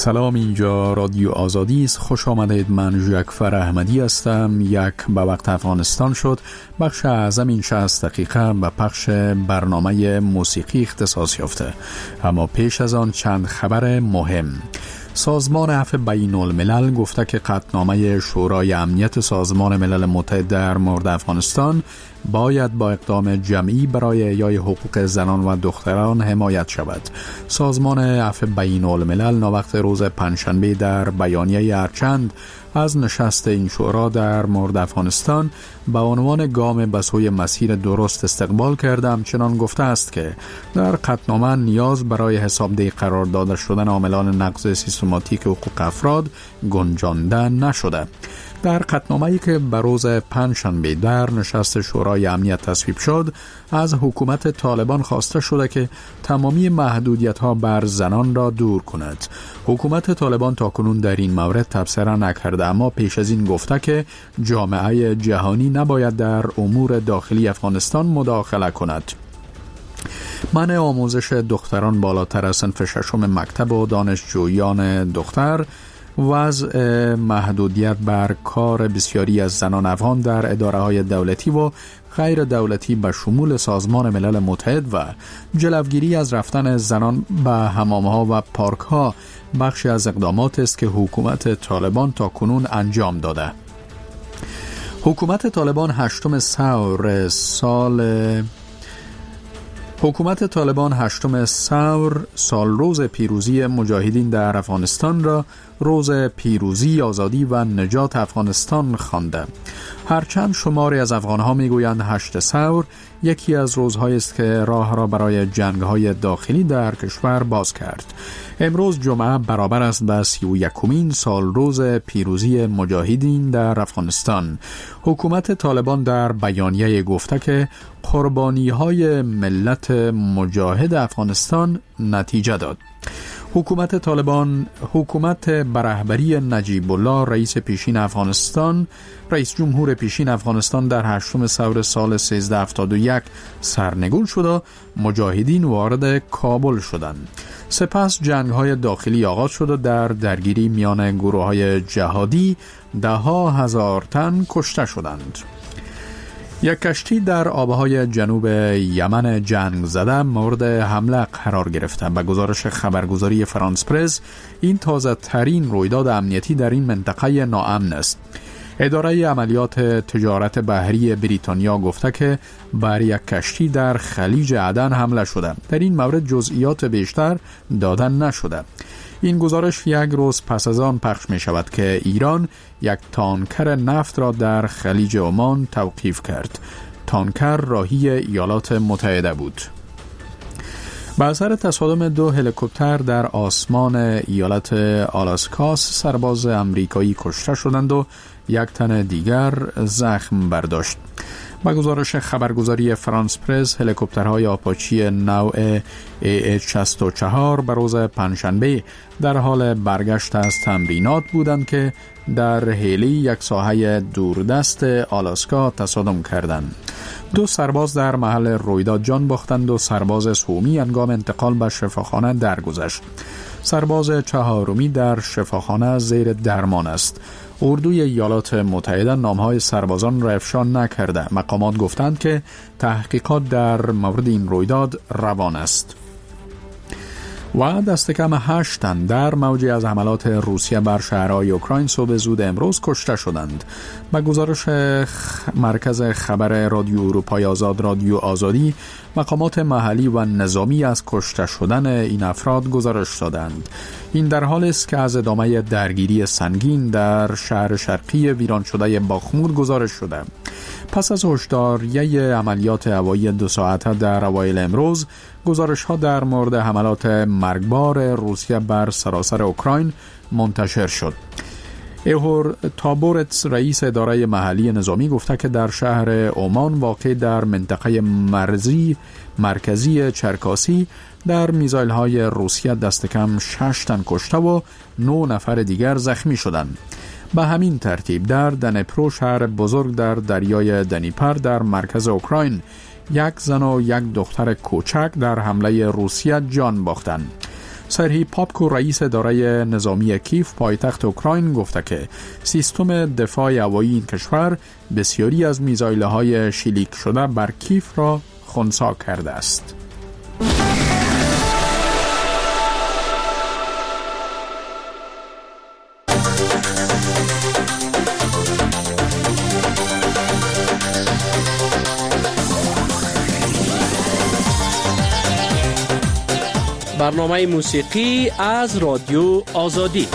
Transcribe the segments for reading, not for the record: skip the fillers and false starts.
سلام، اینجا رادیو آزادی است. خوش آمدید. من ژاکفر احمدی هستم. یک به وقت افغانستان شد. بخش اعظم این 60 دقیقه به پخش برنامه موسیقی اختصاص یافته. اما پیش از آن چند خبر مهم. سازمان عفو بین الملل گفته که قطعنامه شورای امنیت سازمان ملل متحد در مورد افغانستان باید با اقدام جمعی برای احیای حقوق زنان و دختران حمایت شود. سازمان عفو بین الملل ناوقت روز پنجشنبه در بیانیه ارچند از نشست این شورا در مورد افغانستان به عنوان گام به سوی مسیر درست استقبال کرده. همچنان گفته است که در قطعنامه نیاز برای حسابدهی قرار داده شدن عاملان نقض سیستماتیک حقوق افراد گنجانده نشده. در قطعنامه‌ای که به روز پنجشنبه در نشست شورای امنیت تصویب شد، از حکومت طالبان خواسته شده که تمامی محدودیت‌ها بر زنان را دور کند. حکومت طالبان تاکنون در این مورد تبصره نکرده، اما پیش از این گفته که جامعه جهانی نباید در امور داخلی افغانستان مداخله کند. منع آموزش دختران بالاتر از صنف ششم مکتب و دانشجویان دختر، وضع محدودیت بر کار بسیاری از زنان افغان در اداره‌های دولتی و غیر دولتی به شمول سازمان ملل متحد و جلوگیری از رفتن زنان به حمام‌ها و پارک‌ها بخشی از اقدامات است که حکومت طالبان تاکنون انجام داده. حکومت طالبان 8 ثور سال روز پیروزی مجاهدین در افغانستان را روز پیروزی، آزادی و نجات افغانستان خوانده. هرچند شماری از افغانها میگویند 8 ثور یکی از روزهایی است که راه را برای جنگ‌های داخلی در کشور باز کرد. امروز جمعه برابر است به 31مین سال روز پیروزی مجاهدین در افغانستان. حکومت طالبان در بیانیه گفته که قربانی‌های ملت مجاهد افغانستان نتیجه داد. حکومت طالبان، حکومت به رهبری نجیب الله رئیس جمهور پیشین افغانستان در 8 ثور سال 1371 سرنگون شد و مجاهدین وارد کابل شدند. سپس جنگ‌های داخلی آغاز شد و در درگیری میان گروه‌های جهادی 10,000 تن کشته شدند. یک کشتی در آبهای جنوب یمن جنگ زده مورد حمله قرار گرفته. به گزارش خبرگزاری فرانس پرس، این تازه ترین رویداد امنیتی در این منطقه ناامن است. اداره عملیات تجارت بحری بریتانیا گفته که بر یک کشتی در خلیج عدن حمله شده. در این مورد جزئیات بیشتر داده نشده. این گزارش یک روز پس از آن پخش می شود که ایران یک تانکر نفت را در خلیج عمان توقیف کرد. تانکر راهی ایالات متحده بود. به اثر تصادم 2 هلیکوپتر در آسمان ایالت آلاسکاس، سرباز امریکایی کشته شدند و 1 تن دیگر زخم برداشت. با گزارش خبرگزاری فرانس پرس، هلیکوپترهای آپاچی نوع AH-64 به روز پنجشنبه در حال برگشت از تمرینات بودند که در هیلی یک ساحه دوردست آلاسکا تصادم کردند. 2 سرباز در محل رویداد جان باختند و سرباز سومی هنگام انتقال به شفاخانه درگذشت. سرباز 4 در شفاخانه زیر درمان است. اردوی ایالات متحده نامهای سربازان را افشا نکرده. مقامات گفتند که تحقیقات در مورد این رویداد روان است. و دست کم 8 تن در موجی از حملات روسیه بر شهرهای اوکراین صبح زود امروز کشته شدند. با گزارش مرکز خبر رادیو اروپای آزاد رادیو آزادی، مقامات محلی و نظامی از کشته شدن این افراد گزارش دادند. این در حالی است که از ادامه درگیری سنگین در شهر شرقی ویران شده باخمود گزارش شده. پس از هشداریه عملیات هوایی 2 ساعته در اوایل امروز، گزارش‌ها در مورد حملات مرگبار روسیه بر سراسر اوکراین منتشر شد. ایهور تابورتس، رئیس اداره محلی نظامی، گفته که در شهر اومان واقع در منطقه مرکزی چرکاسی در میزایل‌های روسیه دست کم 6 تن کشته و 9 نفر دیگر زخمی شدند. به همین ترتیب در دنپرو، شهر بزرگ در دریای دنیپر در مرکز اوکراین، 1 زن و 1 دختر کوچک در حمله روسیه جان باختند. سرهی پاپکو رئیس اداره نظامی کیف پایتخت اوکراین گفته که سیستم دفاع هوایی این کشور بسیاری از میزایل‌های شلیک شده بر کیف را خنثی کرده است. برنامه موسیقی از رادیو آزادی.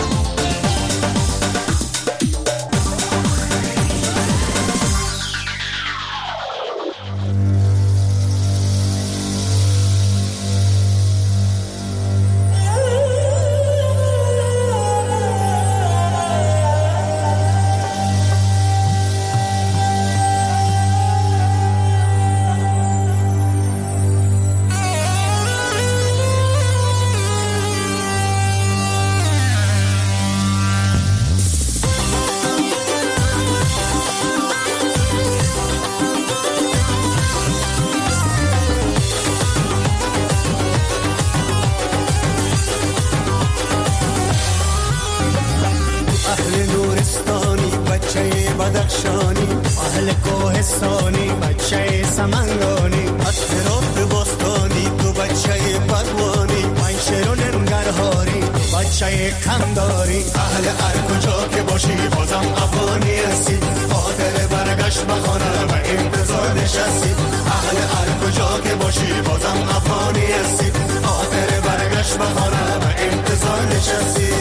بدخشانی اهل کوهستانی بچه سمنگانی از هرات باستانی تو بچه پروانی من شیرون ننگرهاری بچه کنداری اهل هر کجا که باشی بازم افغانی هستی خاطر برگشت بخانه و انتظار نشستی اهل هر کجا که باشی بازم افغانی هستی خاطر برگشت بخانه و انتظار نشستی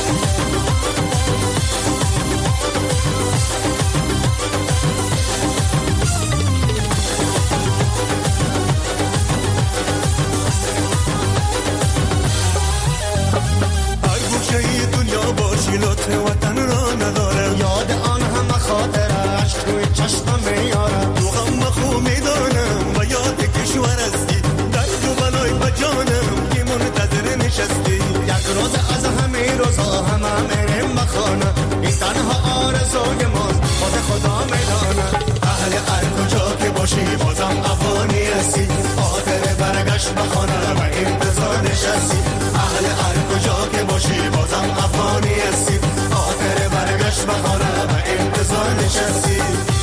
لطف وطن را نداره یاد آن همه خاطرش توی چشمم میاره تو غم خوب میدانم و یاد کشور هستی درد و بلای بجانم که منتظر نشستی یک روز از همه روزها همه میرم بخانه این تنها آرزوی ماست خود خدا میدانه اهل هر کجا که باشی بازم افغانی هستی خاطر برگشت بخانه و انتظار نشستی اهل هر کجا که باشی بازم افغانی هستی خاطر برگشت بخانه و انتظار نشستی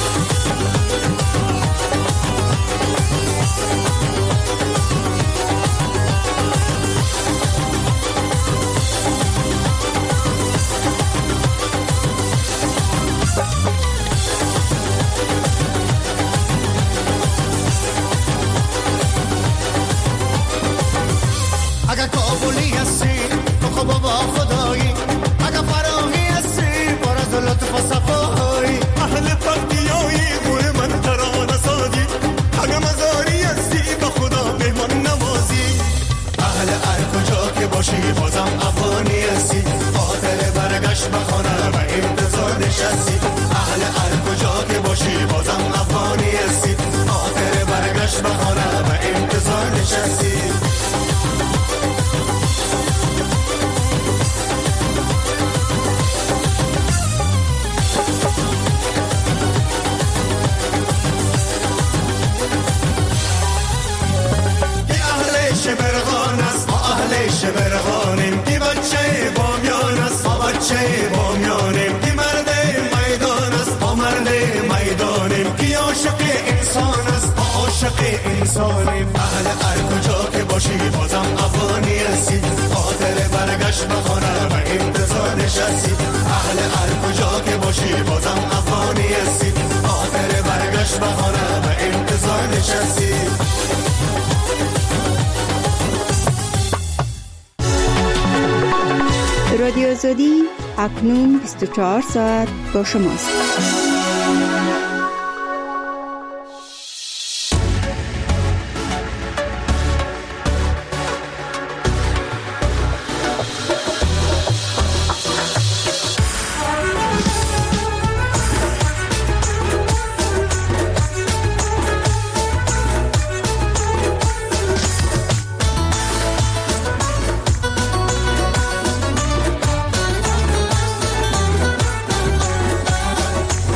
اگر کابلی هستی تو خب با خدایی اگر فراهی هستی پر از لطف و صفایی اهل پرتیایی گوه من ترانه سازی اگر مزاری هستی با خدا مهمان نوازی اهل هر کجا که باشی بازم افغانی هستی خاطر برگشت بخانه و انتظار نشستی اهل هر کجا که باشی بازم افغانی هستی خاطر برگشت بخانه و انتظار نشستی شبرغانیم کی بچه بامیان است با بچه بامیانیم کی مرد میدان است با مرد میدانیم کی عاشق انسان است با عاشق انسانیم اهل هر کجا که باشی بازم افغانی هستی خاطر برگشت بخانه و انتظار نشستی اهل هر کجا که باشی بازم افغانی هستی خاطر برگشت بخانه و انتظار نشستی رادیو آزادی اکنون 24 ساعت با شماست.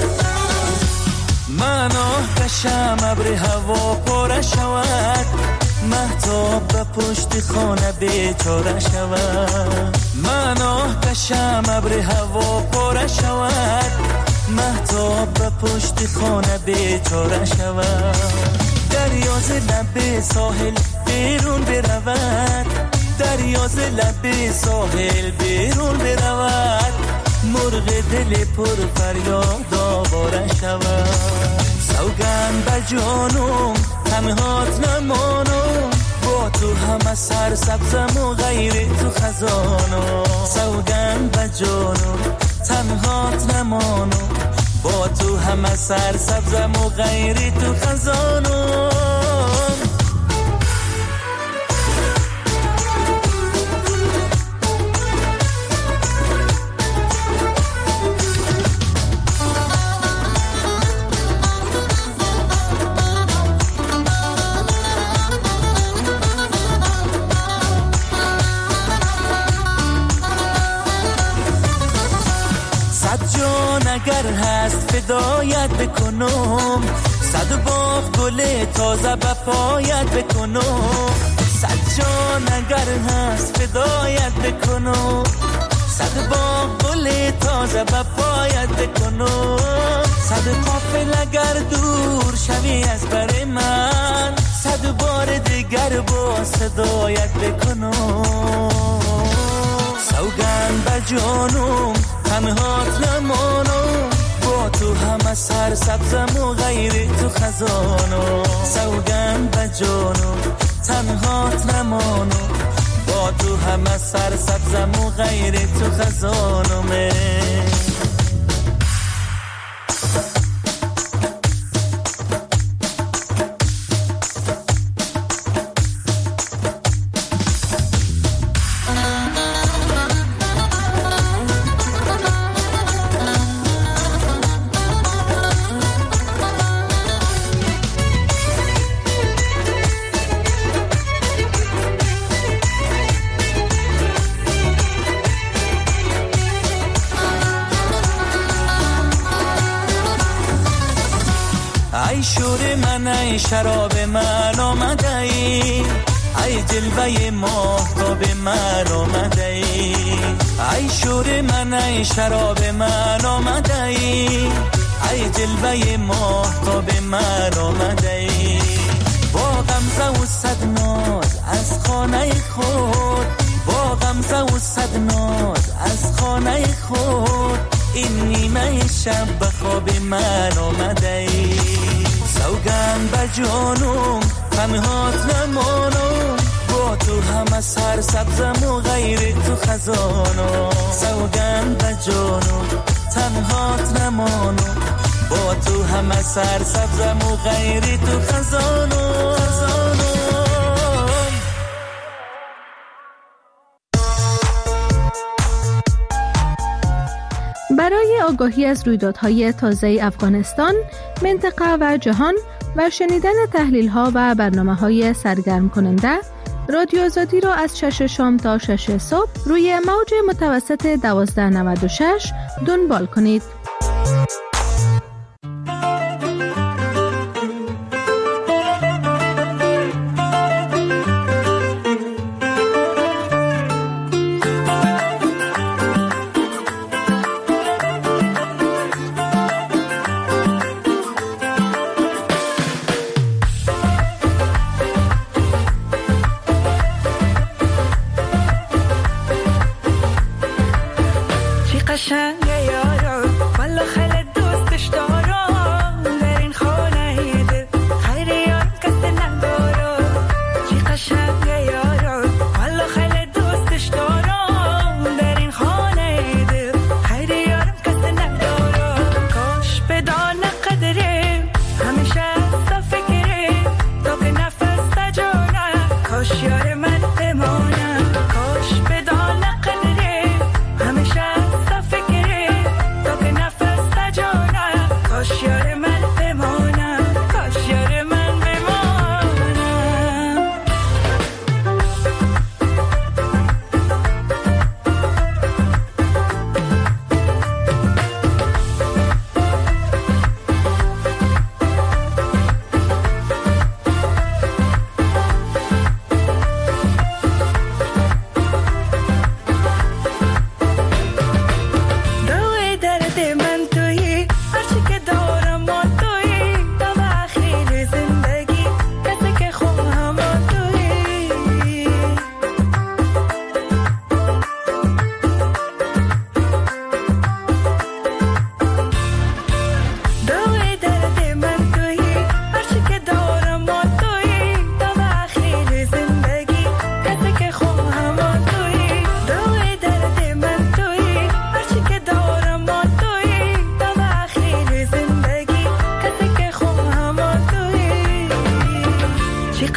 ابر هوا پر شود مهتاب به پشت خانه بیچاره شود، من آتشم ابر هوا پاره شود، مهتاب به پشت خانه بیچاره شود. دریا ز لب ساحل بیرون برود، دریا ز لب ساحل بیرون برود، مرغ دل پر فریاد آواره شود. سوگند به جانم تنهات نمانم، با تو همه سر سبزم و غیر تو خزانم. سوگند به جانم تنهات نمانم، با تو همه سر سبزم و غیر تو خزانم. اگر هست فدایت بکنم، صد باغ گل تازه به پایت بکنم. صد جان اگر هست فدایت بکنم، صد باغ گل تازه به پایت بکنم. صد قافل اگر دور شوی از بر من، صد بار دیگر با صدایت بکنم. سوگند به جانم تنهات نمانم، با تو همه سر سبزم و غیر تو خزانم. سوگند به جانم تنهات نمانم، با تو همه سر سبزم و غیر تو خزانم. ای شور من ای شراب من آمده ای، ای جلوه ماهتاب من آمده ای. ای شور من ای شراب من آمده ای، ای جلوه ماهتاب من آمده ای. با غمزه و صد ناز از خانه خود، با غمزه و صد ناز از خانه خود، این نیمه شب به خواب من آمده ای. سوگند به جانم تنهات نمانم، با تو همه سر سبزم و غیر تو خزانم. سوگند به جانم تنهات نمانم، با تو همه سر سبزم و غیر تو خزانم. برای آگاهی از رویدادهای تازه افغانستان، منطقه و جهان و شنیدن تحلیل‌ها و برنامه‌های سرگرم کننده، رادیو آزادی را از 6 شام تا 6 صبح روی موج متوسط 1296 دنبال کنید. قشنگه یارو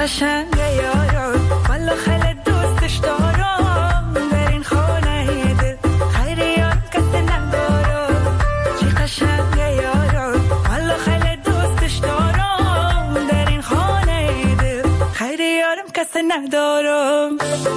قشنگه یارو والا خیلی دوستش دارم در این خانه دل خیلی یارم کسی ندارم چی قشنگه یارو والا خیلی دوستش دارم در این خانه دل خیلی یارم کسی ندارم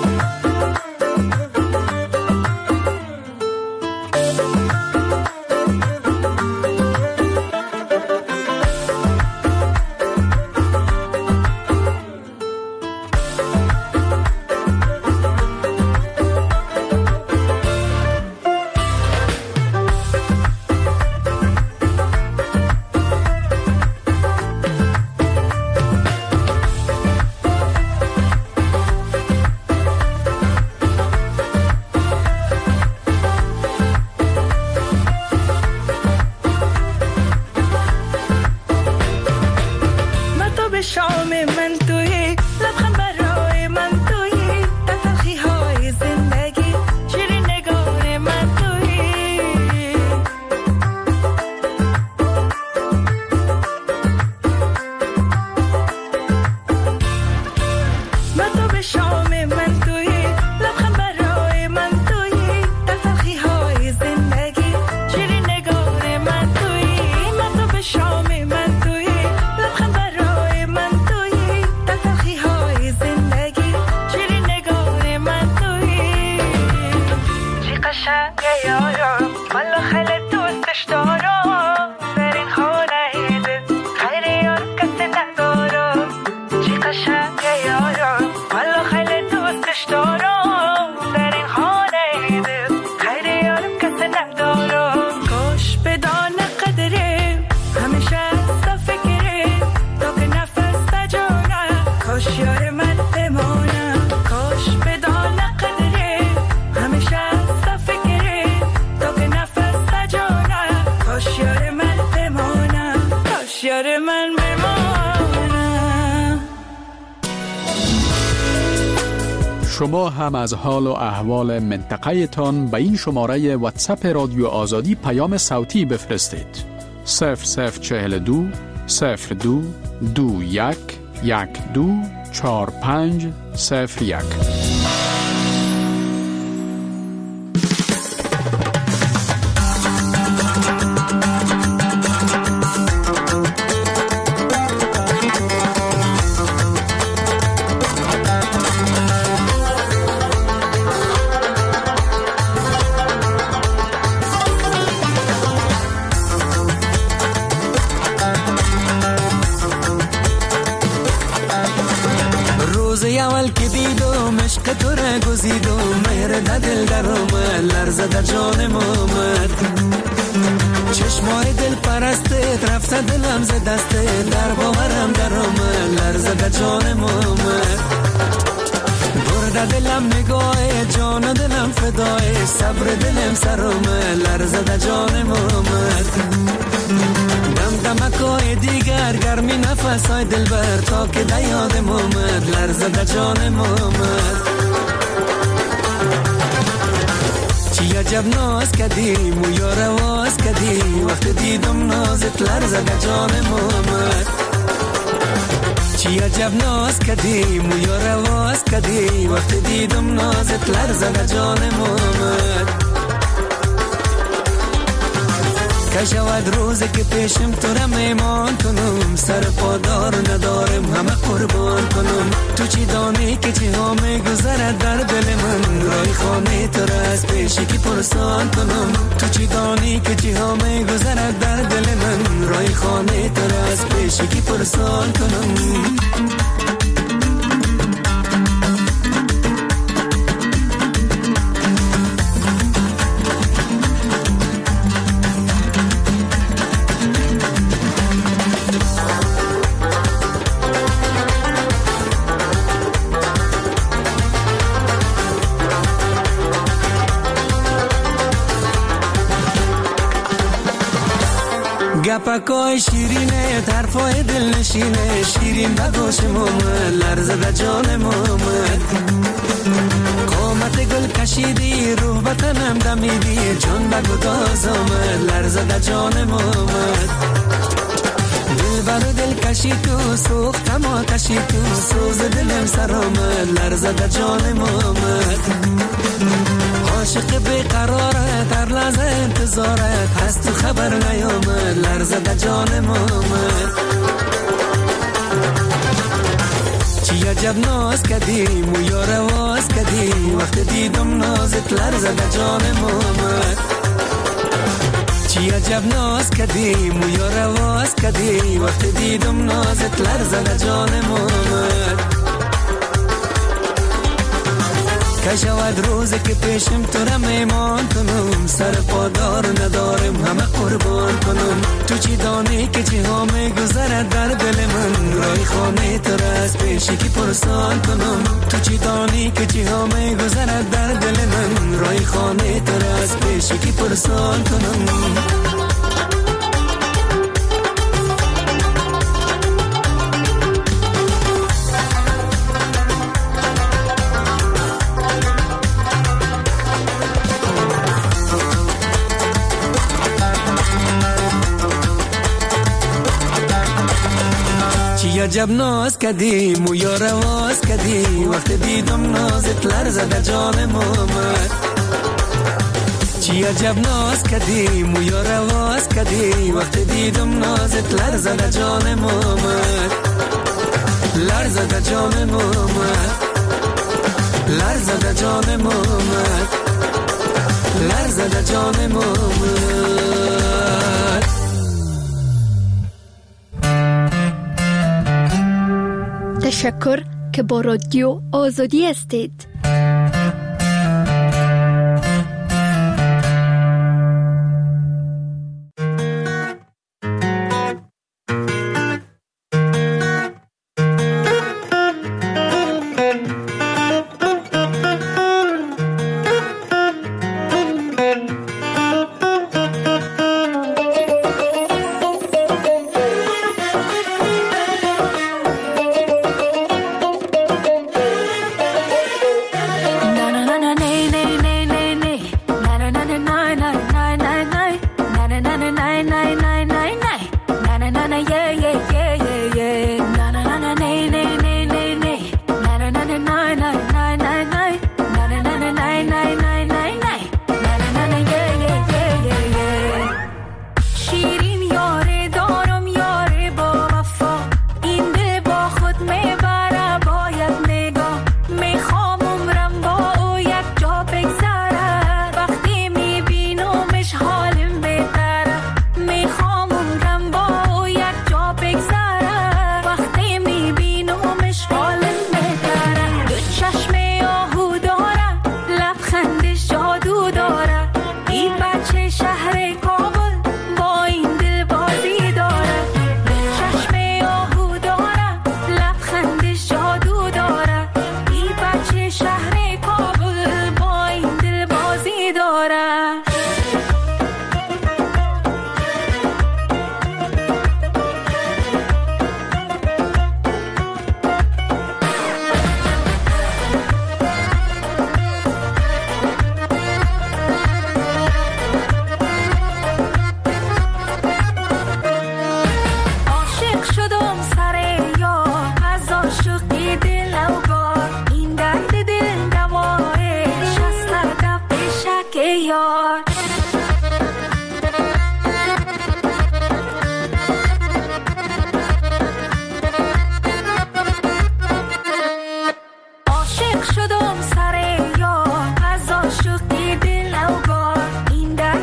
شما هم از حال و احوال منطقه تان به این شماره واتساپ رادیو آزادی پیام صوتی بفرستید. 0042 02 21 12 45 01. دل در آمد لرزه در جانم آمد چشمای دل پرسته رفته دلم ز دسته در باورم در آمد لرزه در جانم آمد برده دلم نگاه جان دلم فدای صبر دلم سر آمد لرزه در جانم آمد دم دمکای دیگر گرمی نفسای دل بر تا که در یادم آمد لرزه در جانم آمد چی عجب ناز کدیم و یار آواز کدی وقت دیدم نازت لرزه در جانم آمد چی عجب ناز کدیم و یار آواز کدی وقت دیدم نازت لرزه در جانم آمد که شود روزی که پیشم تو را میمان کنم سر پادار ندارم همه قربان کنم تو چی دانی که چی ها میگذرد در دل من رای خانه تو را از پیشی که پرسان کنم تو چی دانی که چی ها میگذرد در دل من رای خانه تو را از پیشی که پرسان کنم گپکای شیرینه طرفای دل نشینه شیرین بگوشم آمد لرزه در جانم آمد قامت گل کشیدی روح بطنم دمیدی جان بگو داز آمد لرزه در جانم آمد دل بر دل کشی تو سوختم آتشی تو سوز دلم سر آمد لرزه در جانم آمد عاشق بیقرارت در لحظه انتظارت از تو خبر نیامد لرزه در جانم آمد چی عجب ناز کدیم و یار آواز کدیم وقت دیدم نازت لرزه در جانم آمد چی عجب ناز کدیم و یار آواز کدیم وقت دیدم نازت لرزه در جانم آمد که شود روزی که پیشم تو را میمان کنم سر پادار ندارم همه قربان کنم تو چی دانی که چی ها میگذرد در دل من رای خانه تو را از پیشی که پرسان کنم تو چی دانی که چی ها میگذرد در دل من رای خانه تو را از پیشی که پرسان کنم عجب ناز کدیم و یار آواز کدیم وقت دیدم نازت لرزه در جانم آمد چی عجب ناز کدیم و یار آواز کدیم وقت دیدم نازت لرزه در جانم آمد لرزه در جانم آمد لرزه در جانم آمد لرزه در جانم آمد تشکر که با رادیو آزادی هستید.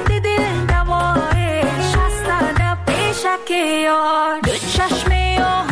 یار دو چشم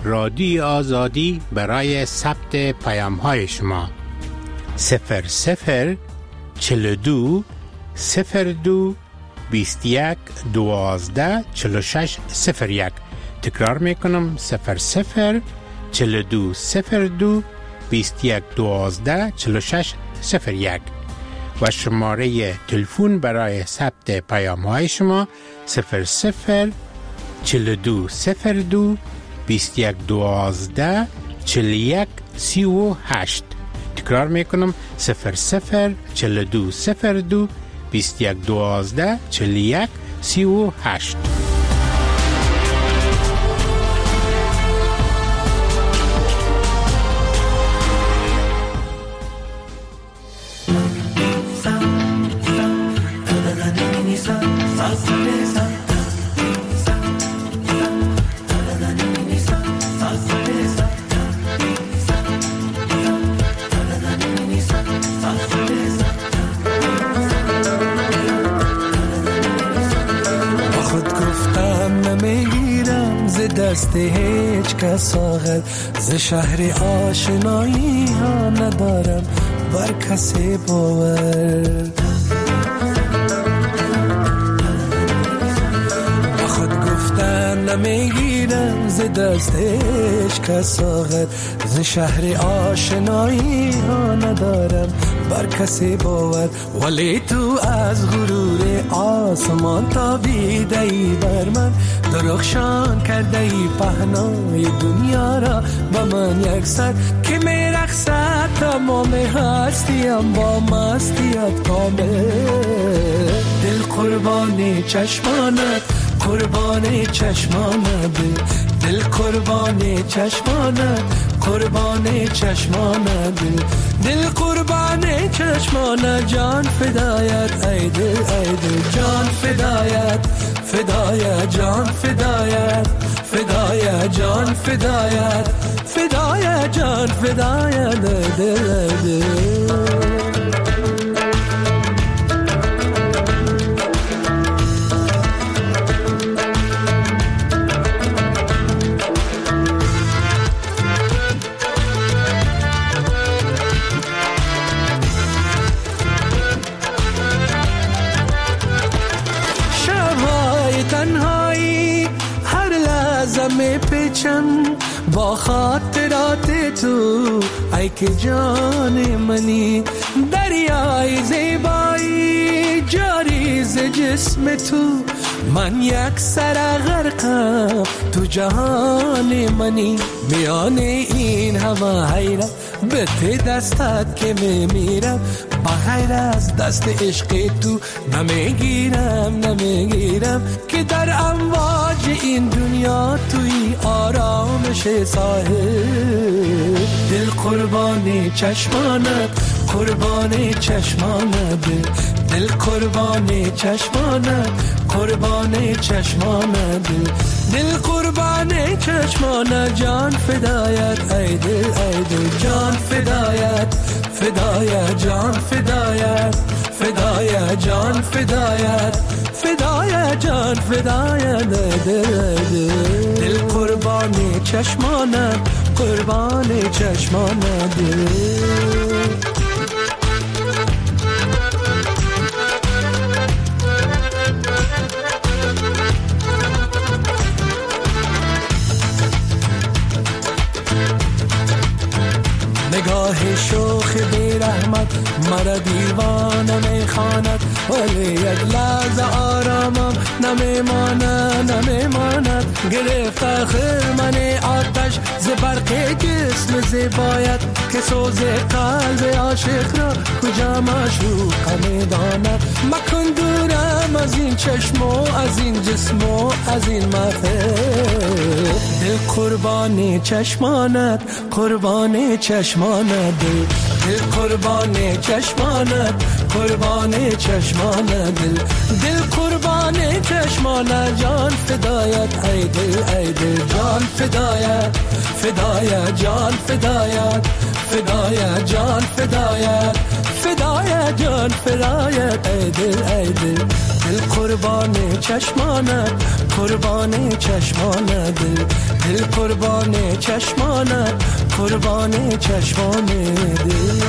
رادیو آزادی برای ثبت پیام‌های شما 00 42 02 21 12 46 01. تکرار میکنم 00 42 02 21 12 46 01 و شماره تلفن برای ثبت پیام‌های شما 00 42 02 21 12 41 38. تکرار میکنم 00 42 02 21 12 41 38. دست هیچ کس آغل ز شهر آشنایی ها ندارم بر کسی باور با خود گفتن نمیگیرم ز دست هیچ کس آغل ز شهر آشنایی ها ندارم بر کسی باور ولی تو از غرور آسمان تابیده ای بر من درخشان کرده ای پهنای دنیا را با من یک سر که میرقصد تمام هستیم با مستیت کامل دل قربان چشمانت قربان چشمانت دل قربان چشمانت قربان چشمانت دل قربان چشمانت جان فدایت ای دل جان فدایت فدایت جان فدایت فدایت جان فدایت فدایت جان فدایت دل با خاطرات تو ای که جان منی دریای زیبایی جاری ز جسم تو من یک سر غرقم تو جهان منی میان این همه حیرت به ته دستت که میمیرم بغیر از دست عشق تو نمیگیرم که در امواج این دنیا توی آرامش ساحل دل قربان چشمانت قربان چشمانت دل قربان چشمانت قربان چشمانت دل قربان چشمانت جان فدایت ای دل جان فدایت فدایت جان فدایت فدایت جان فدایت فدایت جان فدایت دل قربان چشمانت قربان چشمانت نگاه شوخ بی رحمت مرا دیوانه میخواند ولی یک لحظه آرامم نمیماند گرفت آخر من آتش ز برق جسم زیبایت که سوز قلب عاشق را کجا معشوق میداند مکن دورم از این چشم و از این جسم و از این محفل دل قربان چشمانت قربان چشمانت دل قربان چشمانت قربان چشمانت دل قربان چشمانت جان فدایت ای دل جان فدایت فدایت جان فدایت فدایت جان فدایت فدایت جان فدایت ای دل دل قربان چشمانت، قربان چشمانت، دل قربان چشمانت، قربان چشمان دل.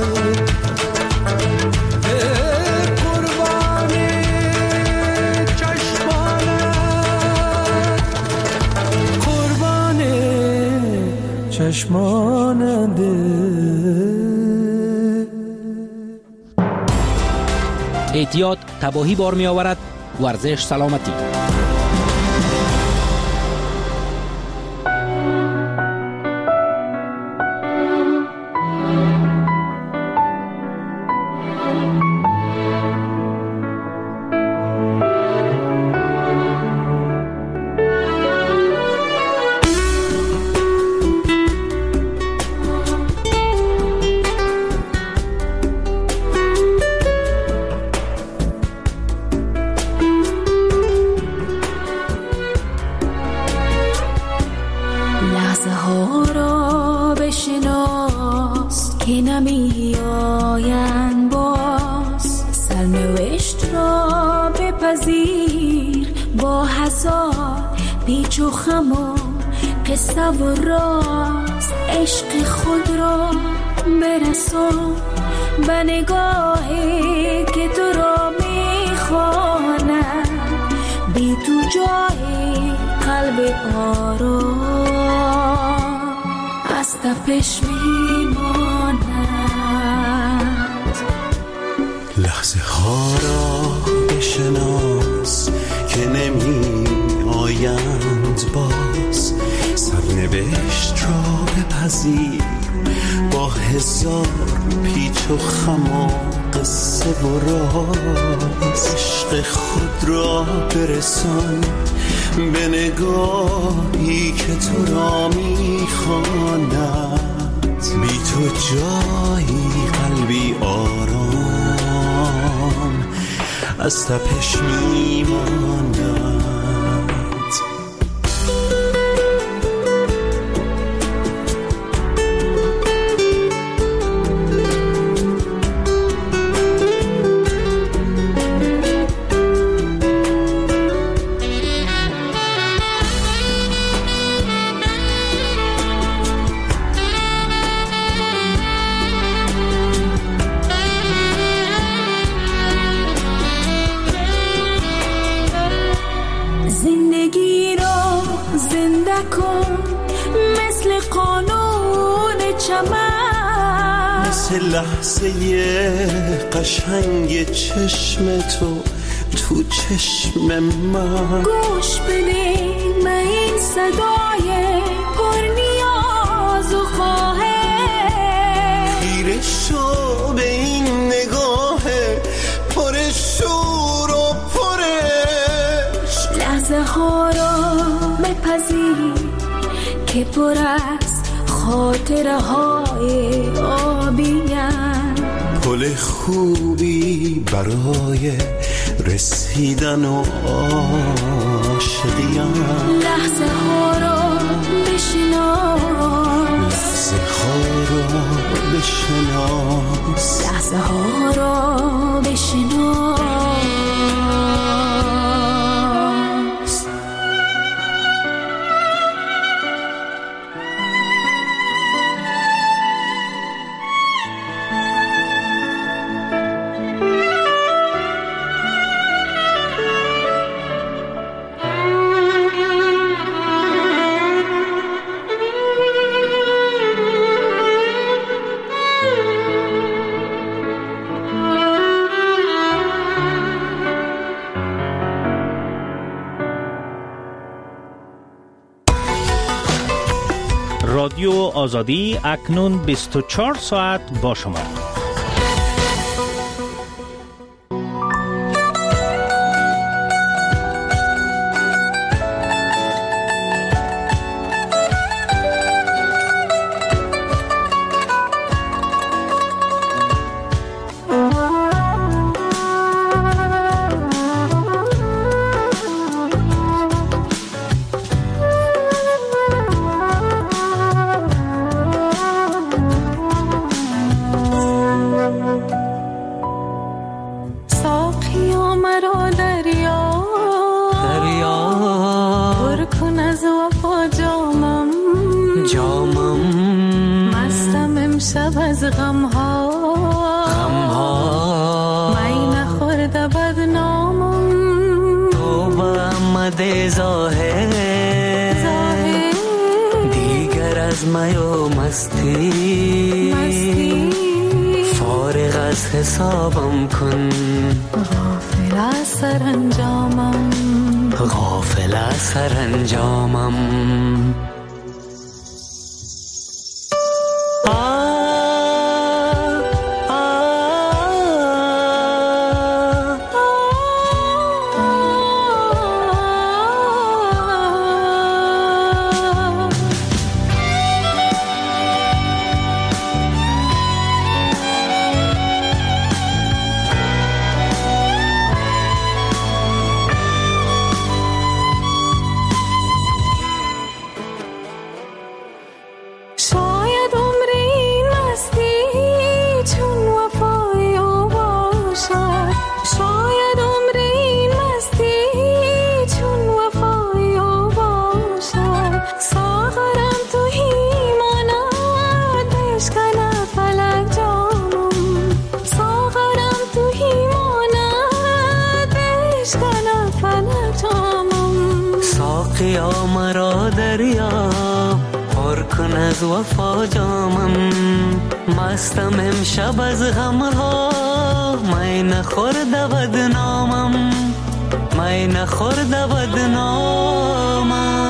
چشمان دل. احتیاط تباهی بار می آورد. ورزش سلامتی. قصه و راست عشق خود را برسان به نگاهی که تو را میخواند، بی تو جای قلب آرام از تپش میماند. لحظه ها را بشناس که نمی آیند باز، سرنوشت را بپذیر با هزار پیچ و خم و قصه و راز. عشق خود را برسان به نگاهی که تو را میخواند، بی تو جایی قلبی آرام از تپش میماند. لحظه قشنگ چشم تو تو چشم من، گوش بده من این صدای پر نیاز و خواهش، خیره شو به این نگاه پر شور و پرش. لحظه ها را بپذیر که پر از خاطره های آبی‌اند، پل خوبی برای رسیدن و عاشقی‌اند. لحظه ها را بشناس، لحظه ها را بشناس، لحظه ها را بشناس. رادیو آزادی اکنون 24 ساعت با شما. از غمها می نخورده بدنامم تو به آمده ظاهر دیگر از می و مستی فارغ از حسابم کن غافل از سرانجامم غافل از سرانجامم ساقیا مرا دریا پر کن از وفا جامم مستم امشب از غمها می نخورده بدنامم می نخورده بدنامم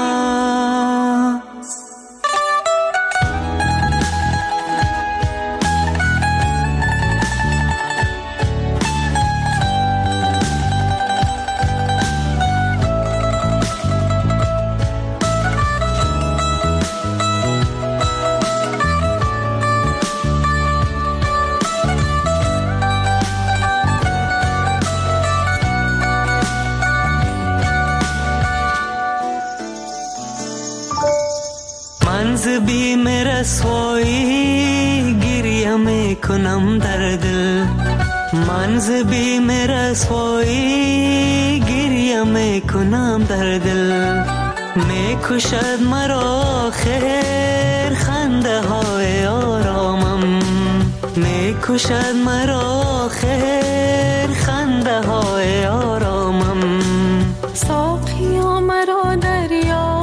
منز بیم رسوایی گریه میکنم در دل منز بیم رسوایی گریه میکنم در دل میکشد مرا خیر خنده های آرامم میکشد مرا خیر خنده های آرامم ساقیا مرا دریا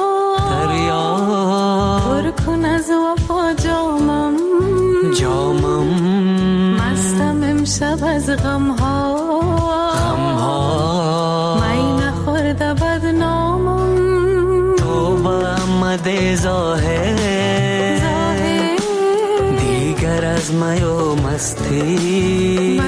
پر کن از وفا جامم مستم امشب از غمها می نخورده بدنامم تو به آمده ظاهر دیگر از می و مستی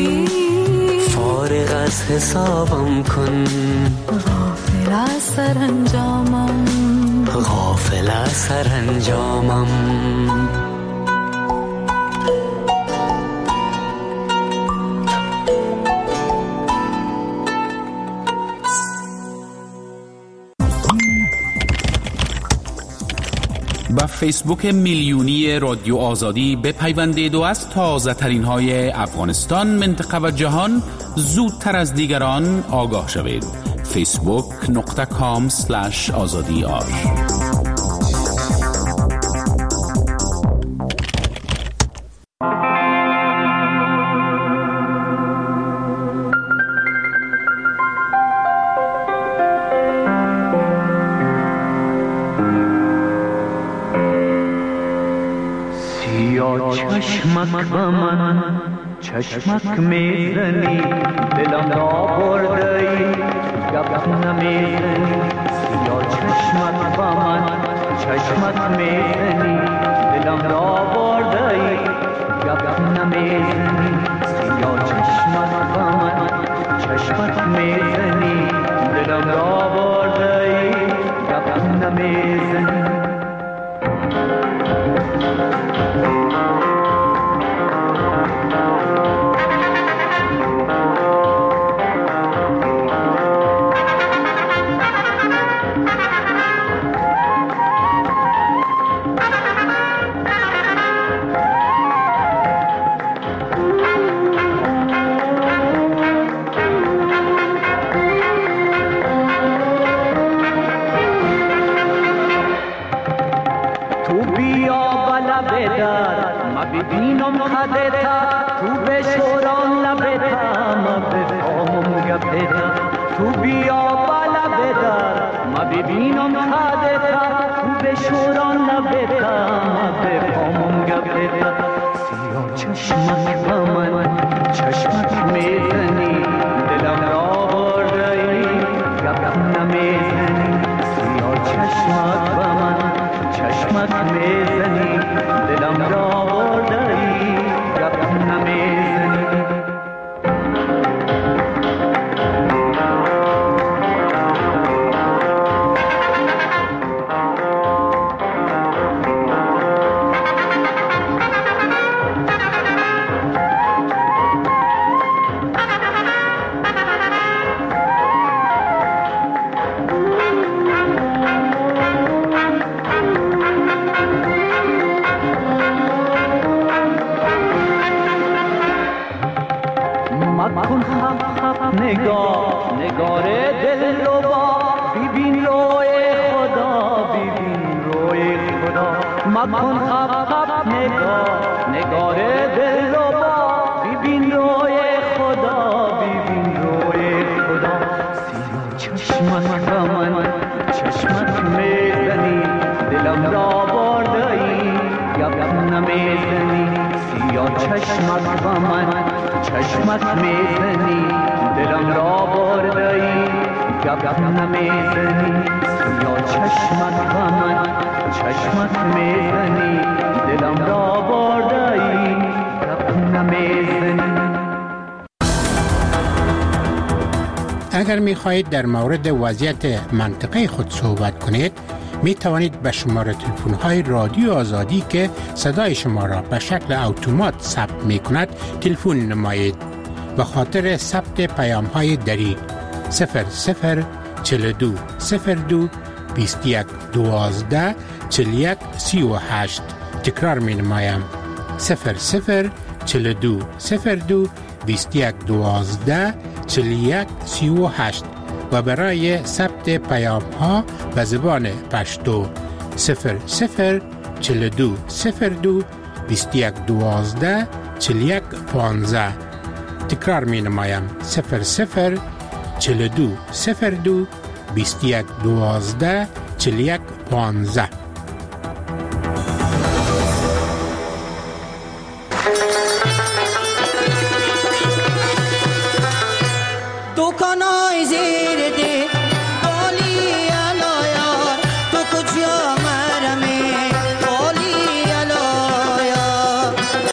فارغ از حسابم کن غافل از سرانجامم غافل از سرانجامم با فیسبوک میلیونی رادیو آزادی بپیوندید و از تازه ترین های افغانستان، منطقه و جهان زودتر از دیگران آگاه شوید. facebook.com/azadiar چشمک به من چشمک میزنی دلم را بردی گپ نمیزنی یا چشمک به من چشمک میزنی دلم را بردی گپ نمیزنی یا چشمک به من چشمک میزنی دلم را بردی گپ نمیزنی ببینم خدتا تو به شوران لبتا ما بفهمم گپتا تو بیا بالا بدار ما ببینم خدتا تو به شوران لبتا ما بفهمم گپتا سیاه چشمک با من چشمک میزنی دلم را بردی گپ نمیزنی سیاه چشمک با من چشمک میزنی دلم را بردی گپ نمیزنی نگار دل رو با ببین روی خدا ببین روی خدا مکن خب نگار دل رو با ببین روی خدا ببین روی خدا سیاه چشمک با من چشمک میزنی دلم را بردی گپ نمیزنی سیاه چشمک با من چشمک میزنی دلم را بردی گپ نمیزنی سیاه چشمک با من چشمک میزنی دلم را بردی گپ نمیزنی. اگر می خواهید در مورد وضعیت منطقه خود صحبت کنید می توانید به شماره تلفن های رادیو آزادی که صدای شما را به شکل اتومات ثبت می کند تلفن نمایید. به خاطر ثبت پیام های دری 0042 02 21 12 41 38 تکرار می نمایم 0042 02 21 12 41 38 و برای ثبت پیام ها به زبان پشتو 0042 02 21 12 41 15 تکرار می نمایم 0042 02 21 12 41 15. دکانای زیر دی بالی علایا تو کجا مرمی بالی علایا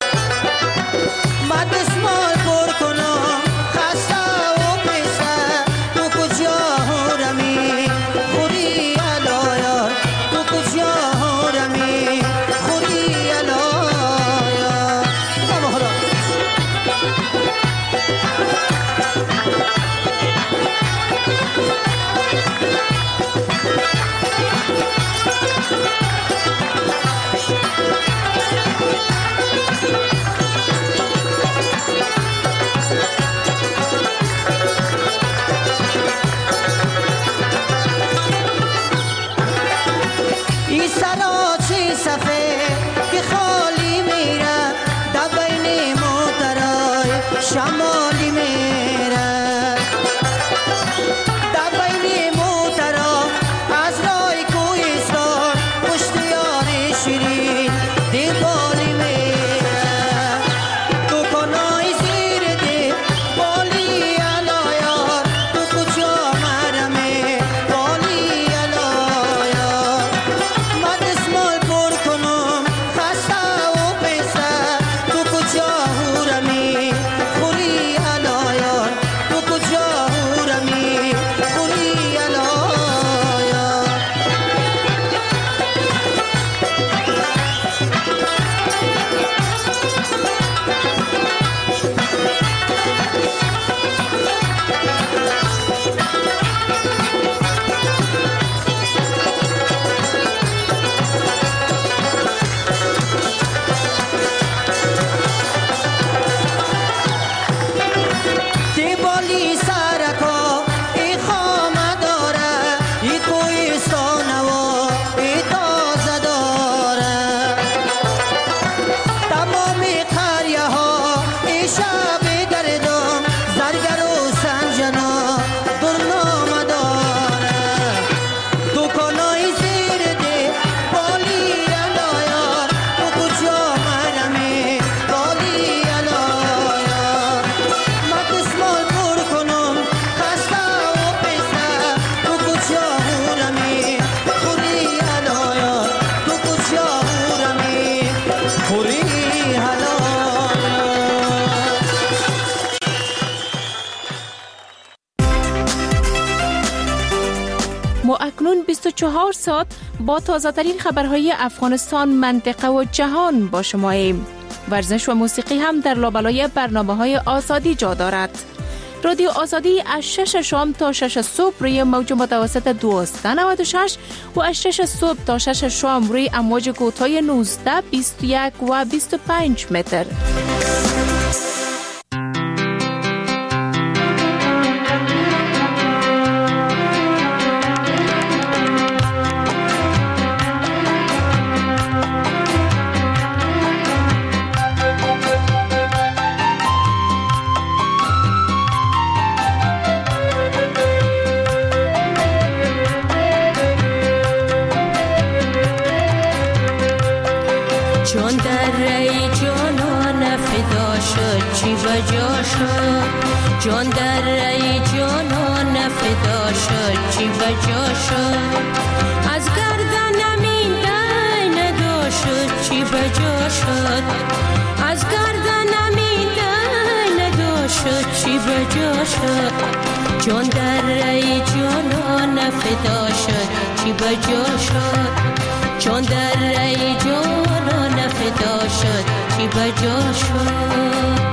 من دستمال پر کنم خسته و پیسه تو کجا هرمی خوری علایا تو کجا ما اکنون 24 ساعت با تازه ترین خبرهای افغانستان، منطقه و جهان با شماییم. ورزش و موسیقی هم در لابلای برنامه‌های آزادی جا دارد. رادیو آزادی از 6 شام تا 6 صبح روی موج متوسط 1296 و از 6 صبح تا 6 شام روی امواج کوتاه 19، 21 و 25 متر. چون در رای جانان فدا شد چی بجا شد، جان در رای جانان فدا شد چی بجا شد، از گردن نمیدن ندا شد چی بجا شد، از گردن نمیدن ندا شد چی بجا شد، جان در رای جانان فدا شد چی بجا شد، جان در رای جانان فدا شد چی بجا شد.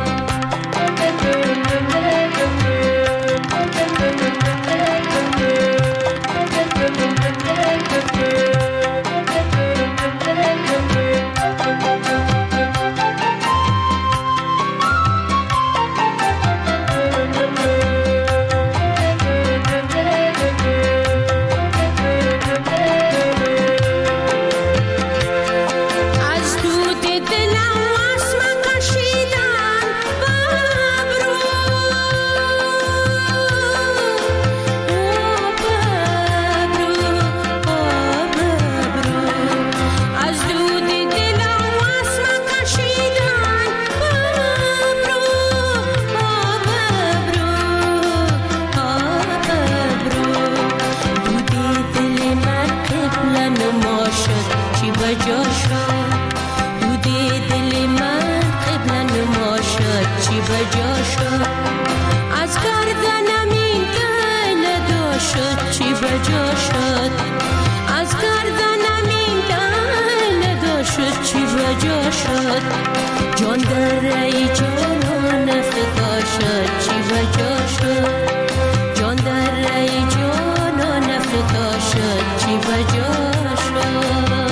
جان در رای جانان فدا شد چی بجا شد، جان در رای جانان فدا شد چی بجا شد.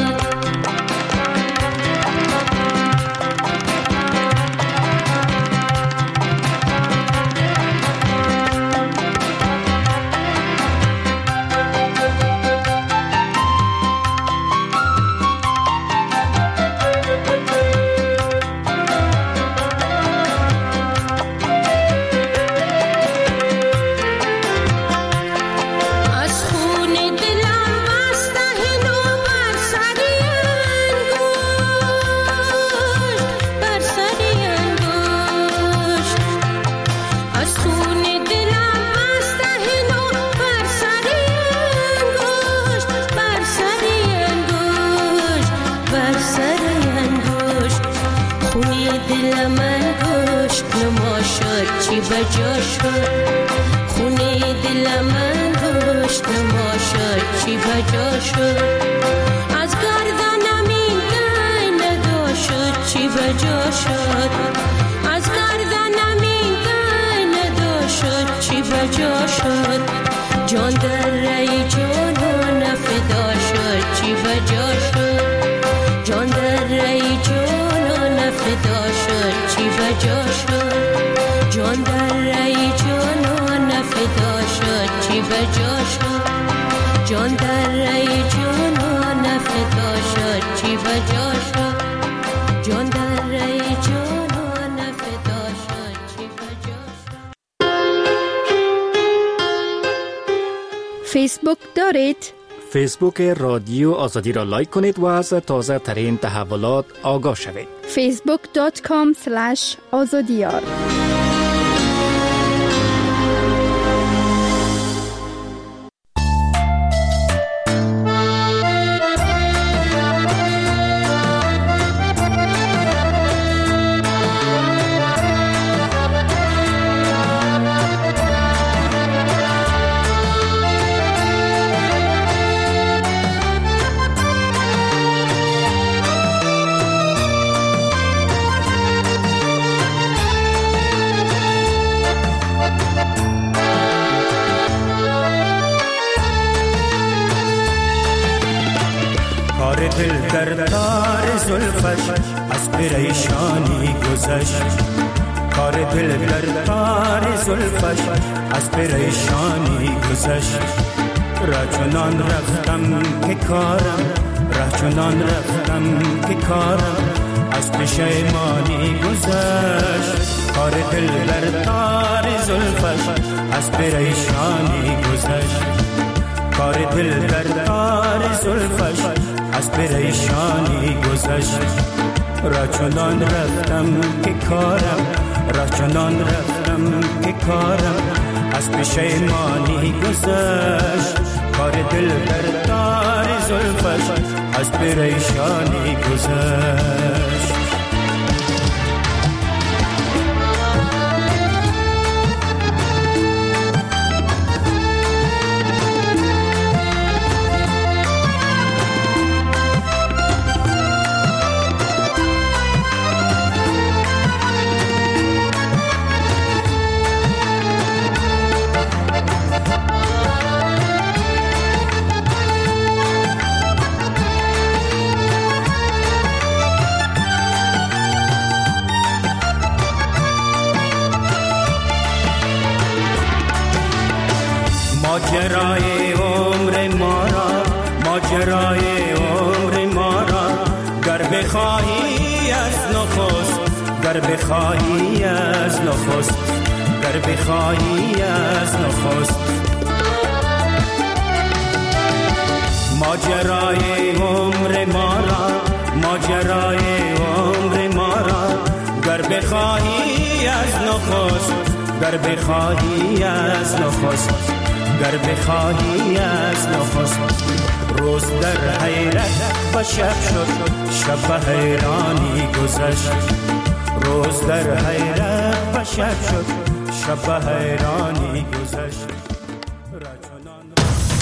بجا شد خونه دل من گوشت ما شد چی بجا شد، از گردن نمیدن ندا شد چی بجا شد، از گردن نمیدن ندا شد چی بجا شد، جان در رای جانان فدا شد چی بجا شد، جان در رای جانان فدا شد چی بجا شد، جان در رای جانان فدا شد چی بجا شد، جان در رای جانان فدا شد چی بجا شد، جان در رای جانان فدا شد چی بجا شد. فیسبوک دارید؟ فیسبوک رادیو آزادی را لایک کنید و از تازه ترین تحولات آگاه شوید. facebook.com/azadiyar دل در تار زلفش از پریشانی گذشت، کار دل در تار زلفش از پریشانی گذشت. ره چنان رفتم که کارم، ره چنان رفتم که کارم از پشیمانی گذشت، کار دل در تار زلفش از پریشانی گذشت، کار دل در تار زلفش از پریشانی گذشت. ره چنان رفتم که کارم، ره چنان رفتم که کارم از پشیمانی گذشت، کار دل در تار زلفش از پریشانی گذشت. ماجرای عمر ما را، ماجرای عمر ما را گر بخواهی از نخست، گر بخواهی از نخست، گر بخواهی از نخست. ماجرای عمر ما را، ماجرای عمر ما را گر بخواهی از نخست، گر بخواهی از نخست، گر بخواهی از نخست. روز در حیرت و شب شد، شب حیرانی گذشت، روز در حیرت و شب شد، شب حیرانی گذشت.